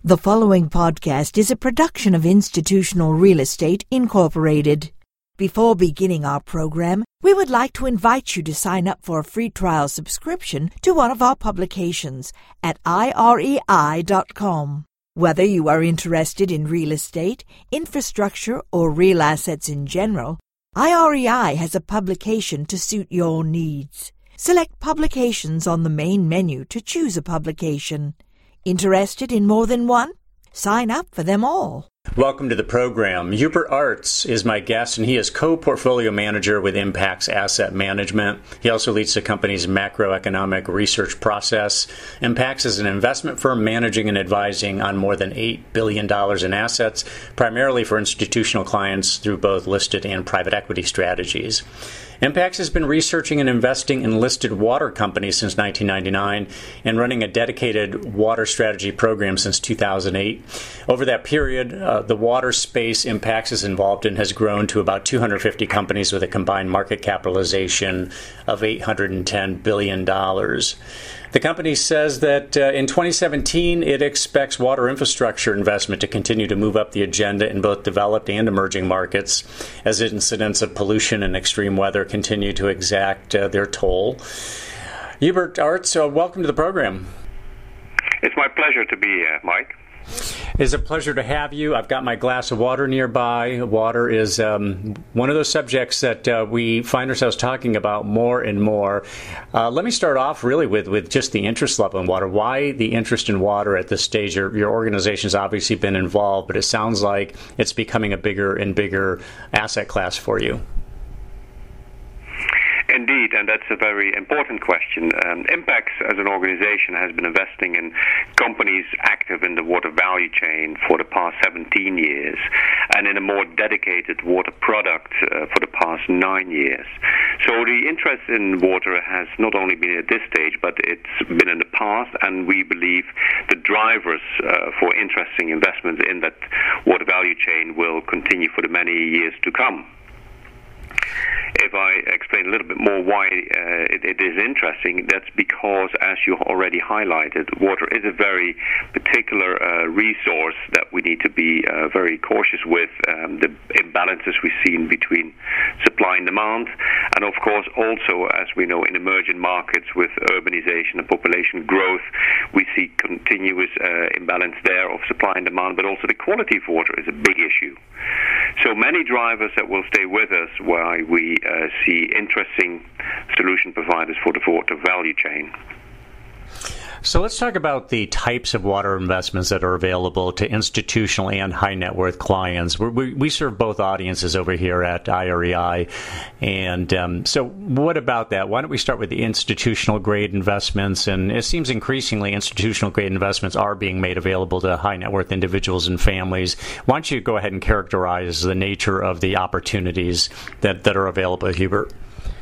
The following podcast is a production of Institutional Real Estate Incorporated. Before beginning our program, we would like to invite you to sign up for a free trial subscription to one of our publications at irei.com. Whether you are interested in real estate, infrastructure, or real assets in general, IREI has a publication to suit your needs. Select Publications on the main menu to choose a publication. Interested in more than one? Sign up for them all. Welcome to the program. Hubert Arts is my guest, and he is co-portfolio manager with Impax Asset Management. He also leads the company's macroeconomic research process. Impax is an investment firm managing and advising on more than $8 billion in assets, primarily for institutional clients through both listed and private equity strategies. Impax has been researching and investing in listed water companies since 1999 and running a dedicated water strategy program since 2008. Over that period, the water space Impax is involved in has grown to about 250 companies with a combined market capitalization of $810 billion. The company says that in 2017, it expects water infrastructure investment to continue to move up the agenda in both developed and emerging markets as incidents of pollution and extreme weather continue to exact their toll. Hubert Arts, welcome to the program. It's my pleasure to be here, Mike. It's a pleasure to have you. I've got my glass of water nearby. Water is one of those subjects that we find ourselves talking about more and more. Let me start off really with just the interest level in water. Why the interest in water at this stage? Your organization's obviously been involved, but it sounds like it's becoming a bigger and bigger asset class for you. Indeed, and that's a very important question. Impax, as an organization, has been investing in companies active in the water value chain for the past 17 years, and in a more dedicated water product for the past 9 years. So the interest in water has not only been at this stage, but it's been in the past, and we believe the drivers for interesting investments in that water value chain will continue for the many years to come. If I explain a little bit more why it is interesting, that's because, as you already highlighted, water is a very particular resource that we need to be very cautious with, the imbalances we've seen between supply and demand, and of course also, as we know, in emerging markets with urbanization and population growth, we see continuous imbalance there of supply and demand, but also the quality of water is a big issue. So many drivers that will stay with us why we see interesting solution providers for the water value chain. So let's talk about the types of water investments that are available to institutional and high net worth clients. We serve both audiences over here at IREI. And so what about that? Why don't we start with the institutional grade investments? And it seems increasingly institutional grade investments are being made available to high net worth individuals and families. Why don't you go ahead and characterize the nature of the opportunities that are available, Hubert?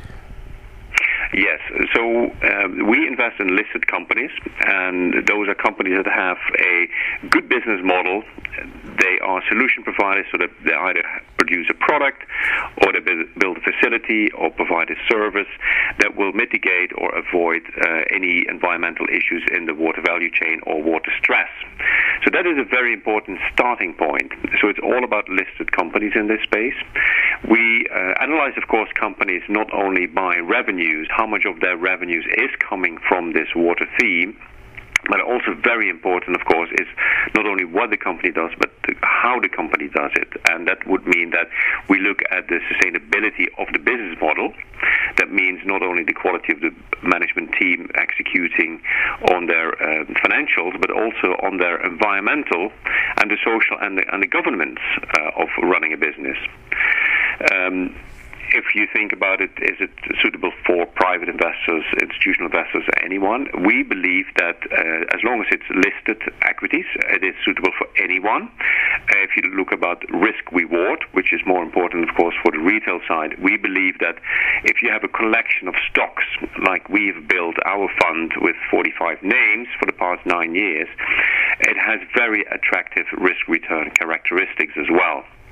Yes, so we invest in listed companies, and those are companies that have a good business model. They are solution providers, so that they either produce a product or they build a facility or provide a service that will mitigate or avoid any environmental issues in the water value chain or water stress. So that is a very important starting point. So it's all about listed companies in this space. We analyze, of course, companies not only by revenues, how much of their revenues is coming from this water theme, but also very important, of course, is not only what the company does, but how the company does it. And that would mean that we look at the sustainability of the business model. That means not only the quality of the management team executing on their financials, but also on their environmental and the social and the governance of running a business. If you think about it, is it suitable for private investors, institutional investors, anyone? We believe that as long as it's listed equities, it is suitable for anyone. If you look about risk-reward, which is more important, of course, for the retail side, we believe that if you have a collection of stocks, like we've built our fund with 45 names for the past 9 years, it has very attractive risk-return characteristics as well.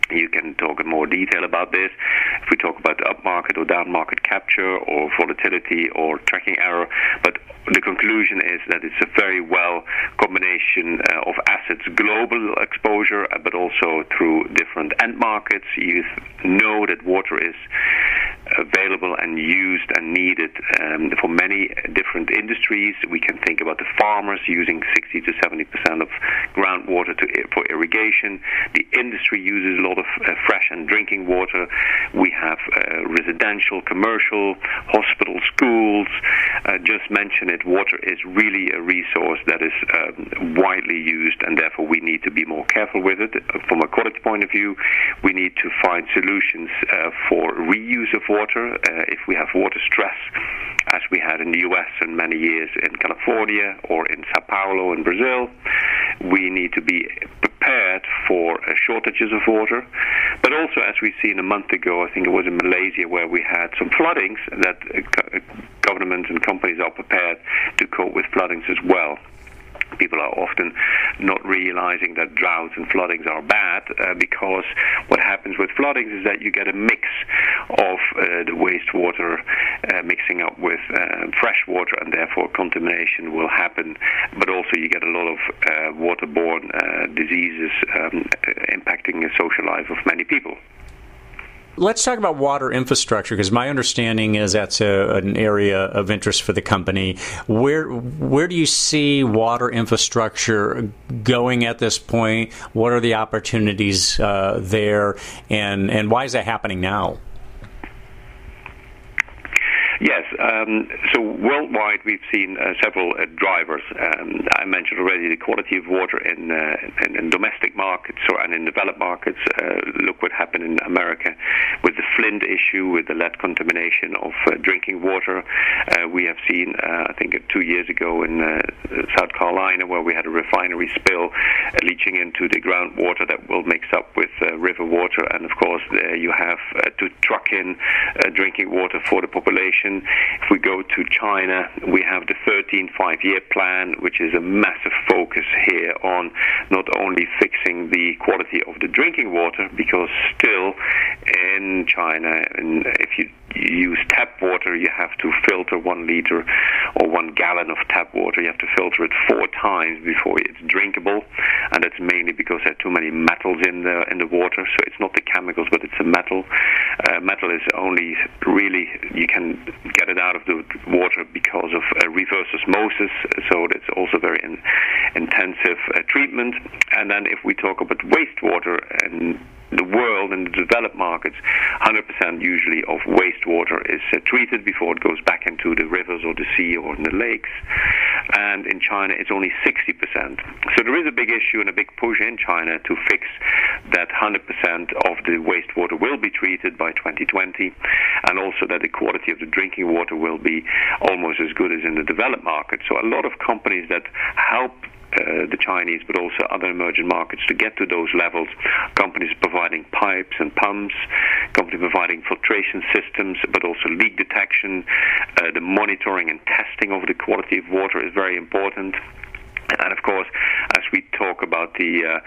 You can talk in more detail about this. If we talk about up-market or down-market capture or volatility or tracking error, but the conclusion is that it's a very well combination of assets, global exposure, but also through different end markets. You know that water is available and used and needed for many different industries. We can think about the farmers using 60 to 70% of groundwater for irrigation. The industry uses a lot of fresh and drinking water. We have residential, commercial, hospitals, schools. Just mention it, water is really a resource that is widely used, and therefore we need to be more careful with it. From a quality point of view, we need to find solutions for reuse of water. If we have water stress, as we had in the US in many years in California or in Sao Paulo in Brazil, we need to be prepared for shortages of water. But also, as we've seen a month ago, I think it was in Malaysia, where we had some floodings, that governments and companies are prepared to cope with floodings as well. People are often not realizing that droughts and floodings are bad, because what happens with floodings is that you get a mix of the wastewater mixing up with fresh water, and therefore contamination will happen. But also you get a lot of waterborne diseases impacting the social life of many people. Let's talk about water infrastructure, because my understanding is that's an area of interest for the company. Where do you see water infrastructure going at this point? What are the opportunities there, and why is that happening now? Yes, so worldwide we've seen several drivers. I mentioned already the quality of water in domestic markets and in developed markets. Look what happened in America with the Flint issue, with the lead contamination of drinking water. We have seen, I think 2 years ago in South Carolina, where we had a refinery spill leaching into the groundwater that will mix up with river water. And of course, you have to truck in drinking water for the population. If we go to China, we have the 13 5-year plan, which is a massive focus here on not only fixing the quality of the drinking water, because still in China, if you use tap water, you have to filter 1 liter or 1 gallon of tap water. You have to filter it 4 times before it's drinkable, and that's mainly because there are too many metals in the water. So it's not the chemicals, but it's a metal. Metal is only really, you can get it out of the water because of reverse osmosis, so that's also very intensive treatment. And then if we talk about wastewater and the world and the developed markets, 100% usually of wastewater is treated before it goes back into the rivers or the sea or in the lakes. And in China, it's only 60%. So there is a big issue and a big push in China to fix that 100% of the wastewater will be treated by 2020, and also that the quality of the drinking water will be almost as good as in the developed markets. So a lot of companies that help the Chinese, but also other emerging markets to get to those levels. Companies providing pipes and pumps, companies providing filtration systems, but also leak detection. The monitoring and testing of the quality of water is very important. And of course, as we talk about the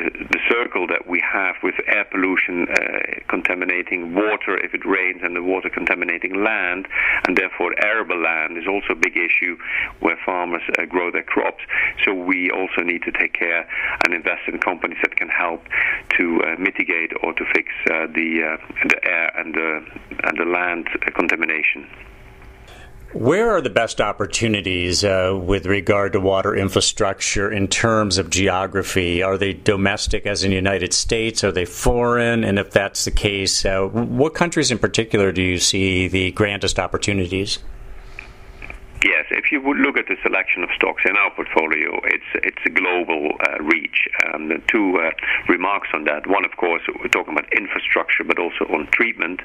circle that we have with air pollution contaminating water if it rains, and the water contaminating land, and therefore arable land is also a big issue where farmers grow their crops. So we also need to take care and invest in companies that can help to mitigate or to fix the air and the land contamination. Where are the best opportunities with regard to water infrastructure in terms of geography? Are they domestic, as in the United States? Are they foreign? And if that's the case, what countries in particular do you see the grandest opportunities? Yes, if you would look at the selection of stocks in our portfolio, it's a global reach. The 2 remarks on that. One, of course, we're talking about infrastructure, but also on treatment.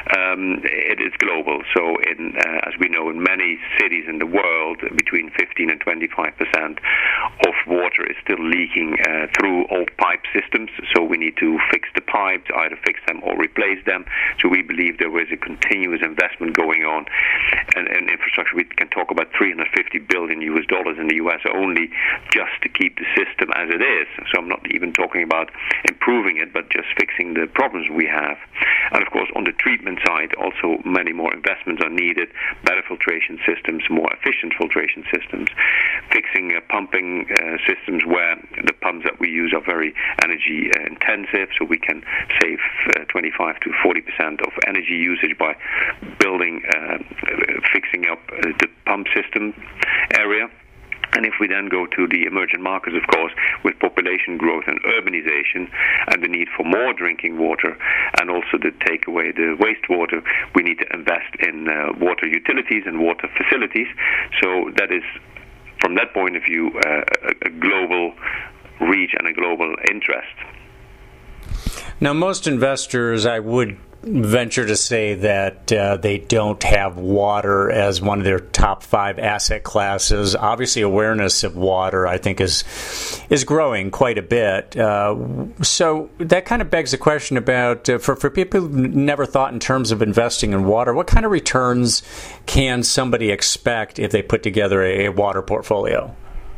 It is global. So, as we know, in many cities in the world, between 15 and 25% of water is still leaking through old pipe systems. So we need to fix the pipes, either fix them or replace them. So we believe there is a continuous investment going on in infrastructure. We can talk talk about $350 billion in the US only just to keep the system as it is. So I'm not even talking about improving it, but just fixing the problems we have. And of course, on the treatment side, also many more investments are needed, better filtration systems, more efficient filtration systems, fixing pumping systems where the pumps that we use are very energy intensive, so we can save 25 to 40% of energy usage by building, fixing up the pump system area. And if we then go to the emerging markets, of course, with population growth and urbanization and the need for more drinking water and also to take away the wastewater, we need to invest in water utilities and water facilities. So that is, from that point of view, a global reach and a global interest. Now, most investors, I would venture to say that they don't have water as one of their top 5 asset classes. Obviously, awareness of water, I think, is growing quite a bit. So that kind of begs the question about, for people who never thought in terms of investing in water, what kind of returns can somebody expect if they put together a water portfolio?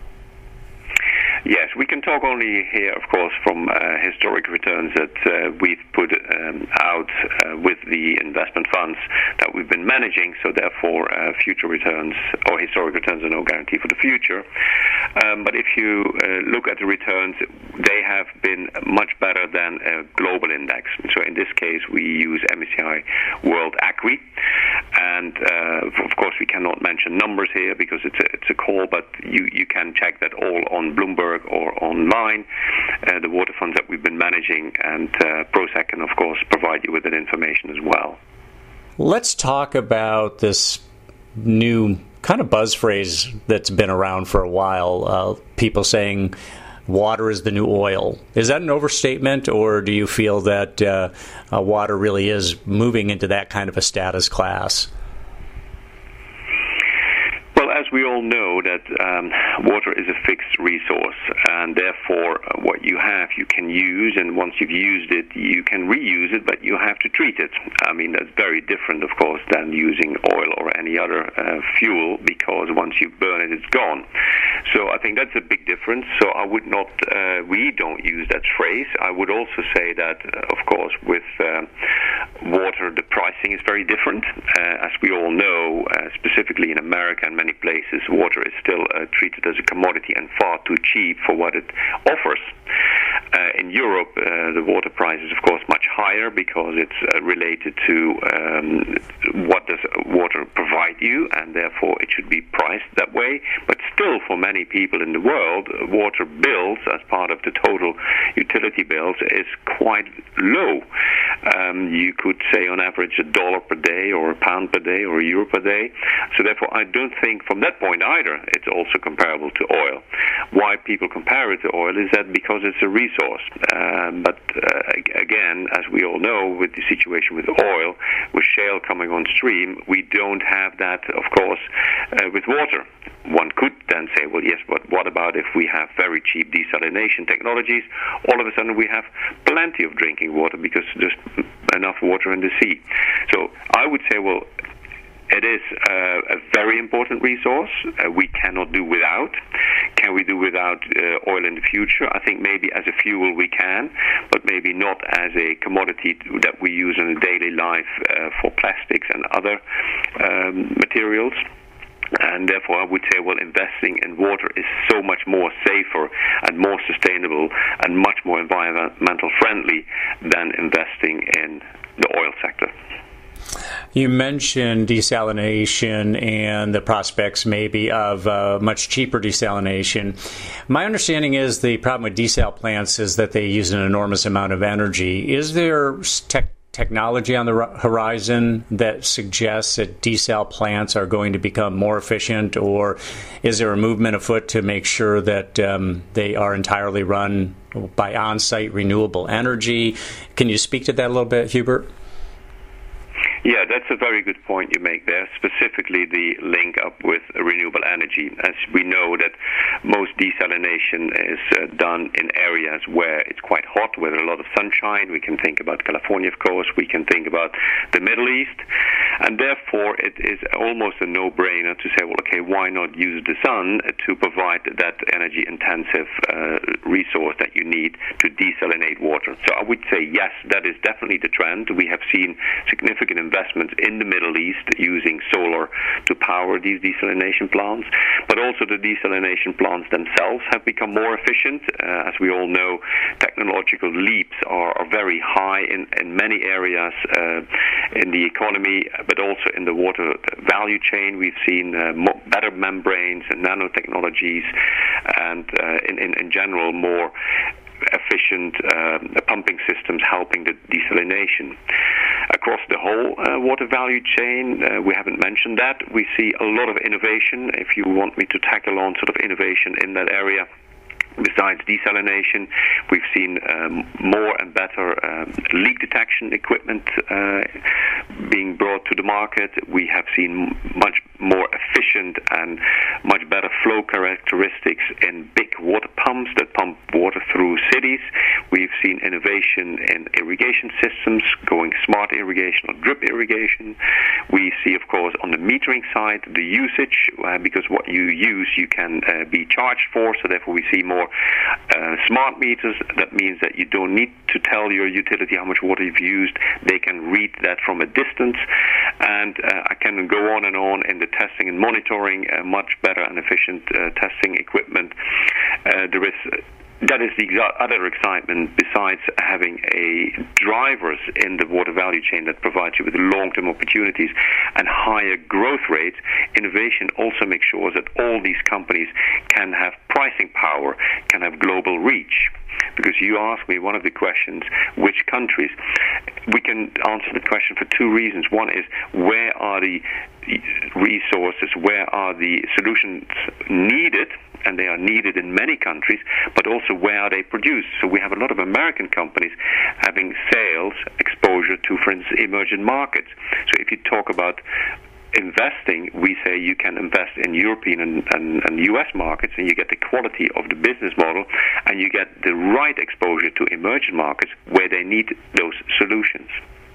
Yes, we can talk only here, of course, from historic returns that we've put out with the investment funds that we've been managing, so therefore future returns or historic returns are no guarantee for the future. But if you look at the returns, they have been much better than a global index. So in this case, we use MSCI World ACWI, and of course we cannot mention numbers here because it's a call, but you can check that all on Bloomberg or online, the water funds that we've been managing, and Prozac can, of course, provide you with that information as well. Let's talk about this new kind of buzz phrase that's been around for a while, people saying water is the new oil. Is that an overstatement, or do you feel that water really is moving into that kind of a status class? As we all know that water is a fixed resource, and therefore what you have you can use, and once you've used it you can reuse it, but you have to treat it. I mean, that's very different, of course, than using oil or any other fuel, because once you burn it, it's gone. So I think that's a big difference. So I would not, we don't use that phrase. I would also say that, of course, with water, the pricing is very different. As we all know, specifically in America and many places, water is still treated as a commodity and far too cheap for what it offers. In Europe, the water price is, of course, much higher because it's related to what does water provide you, and therefore it should be priced that way. But still, for many people in the world, water bills as part of the total utility bills is quite low. You could say on average $1 per day or £1 per day or €1 per day. So therefore, I don't think from that point either it's also comparable to oil. Why people compare it to oil is that because it's a resource. But again, as we all know, with the situation with oil, with shale coming on stream, we don't have that, of course, with water. One could then say, well, yes, but what about if we have very cheap desalination technologies? All of a sudden we have plenty of drinking water because there's enough water in the sea. So I would say, well, it is a very important resource. We cannot do without. Can we do without oil in the future? I think maybe as a fuel we can, but maybe not as a commodity that we use in a daily life for plastics and other materials. And therefore I would say, well, investing in water is so much more safer and more sustainable and much more environmental friendly than investing in the oil sector. You mentioned desalination and the prospects maybe of much cheaper desalination. My understanding is the problem with desal plants is that they use an enormous amount of energy. Is there technology on the horizon that suggests that desal plants are going to become more efficient, or is there a movement afoot to make sure that they are entirely run by on-site renewable energy? Can you speak to that a little bit, Hubert? Yeah, that's a very good point you make there, specifically the link up with renewable energy. As we know that most desalination is done in areas where it's quite hot, where there's a lot of sunshine. We can think about California, of course. We can think about the Middle East. And therefore, it is almost a no-brainer to say, well, okay, why not use the sun to provide that energy-intensive resource that you need to desalinate water? So I would say, yes, that is definitely the trend. We have seen significant investments in the Middle East using solar to power these desalination plants, but also the desalination plants themselves have become more efficient. As we all know, technological leaps are very high in many areas in the economy, but also in the water value chain. We've seen better membranes and nanotechnologies, and in general more efficient pumping systems helping the desalination. Across the whole water value chain, we haven't mentioned that. We see a lot of innovation. If you want me to tackle on sort of innovation in that area, besides desalination, we've seen more and better leak detection equipment being brought to the market. We have seen much more efficient and much better flow characteristics in big water pumps that pump water through cities. We've seen innovation in irrigation systems, going smart irrigation or drip irrigation. We see, of course, on the metering side, the usage, because what you use you can be charged for, so therefore we see more smart meters. That means that you don't need to tell your utility how much water you've used. They can read that from a distance. And I can go on and on in the testing and monitoring, much better and efficient testing equipment. That is the other excitement, besides having drivers in the water value chain that provides you with long-term opportunities and higher growth rates. Innovation also makes sure that all these companies can have pricing power, can have global reach. Because you asked me one of the questions, which countries? We can answer the question for two reasons. One is, where are the resources, where are the solutions needed? And they are needed in many countries, but also where are they produced? So we have a lot of American companies having sales exposure to, for instance, emerging markets. So if you talk about investing, we say you can invest in European and US markets, and you get the quality of the business model, and you get the right exposure to emerging markets where they need those solutions.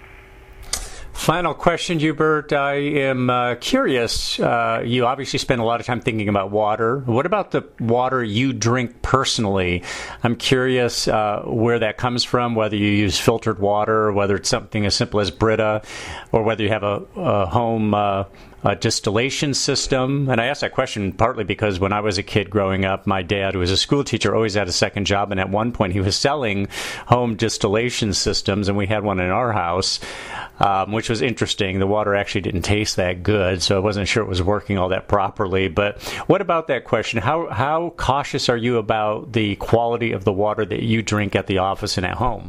Final question, Hubert. I am curious. You obviously spend a lot of time thinking about water. What about the water you drink personally? I'm curious where that comes from, whether you use filtered water, whether it's something as simple as Brita, or whether you have a home distillation system. And I asked that question partly because when I was a kid growing up, my dad, who was a school teacher, always had a second job, and at one point he was selling home distillation systems, and we had one in our house, which was interesting. The water actually didn't taste that good, so I wasn't sure it was working all that properly. But what about that question? How cautious are you about the quality of the water that you drink at the office and at home?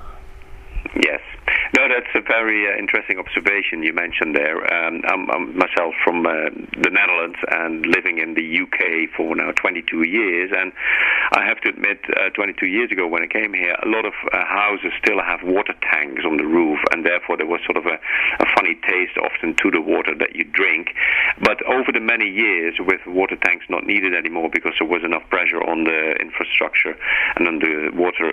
Yes. No, that's a very interesting observation you mentioned there. I'm myself from the Netherlands and living in the UK for now 22 years. And I have to admit, 22 years ago when I came here, a lot of houses still have water tanks on the roof, and therefore there was sort of a funny taste often to the water that you drink. But over the many years, with water tanks not needed anymore because there was enough pressure on the infrastructure and on the water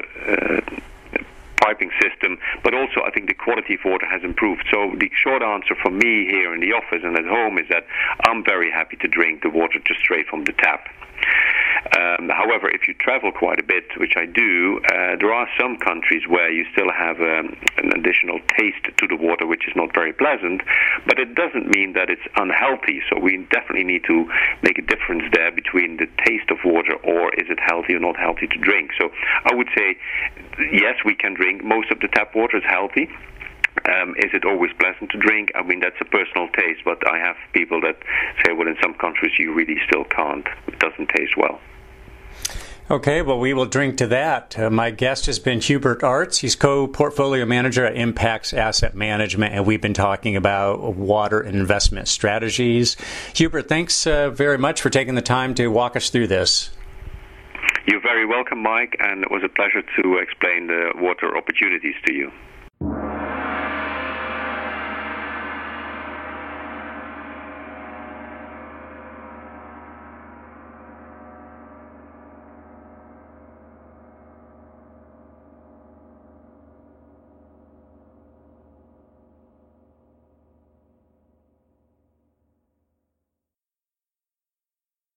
piping system, but also I think the quality of water has improved. So the short answer for me here in the office and at home is that I'm very happy to drink the water just straight from the tap. However, if you travel quite a bit, which I do, there are some countries where you still have an additional taste to the water, which is not very pleasant, but it doesn't mean that it's unhealthy. So we definitely need to make a difference there between the taste of water, or is it healthy or not healthy to drink. So I would say, yes, we can drink. Most of the tap water is healthy. Is it always pleasant to drink? I mean, that's a personal taste, but I have people that say, well, in some countries you really still can't. It doesn't taste well. Okay, well, we will drink to that. My guest has been Hubert Arts. He's co-portfolio manager at Impax Asset Management, and we've been talking about water investment strategies. Hubert, thanks very much for taking the time to walk us through this. You're very welcome, Mike, and it was a pleasure to explain the water opportunities to you.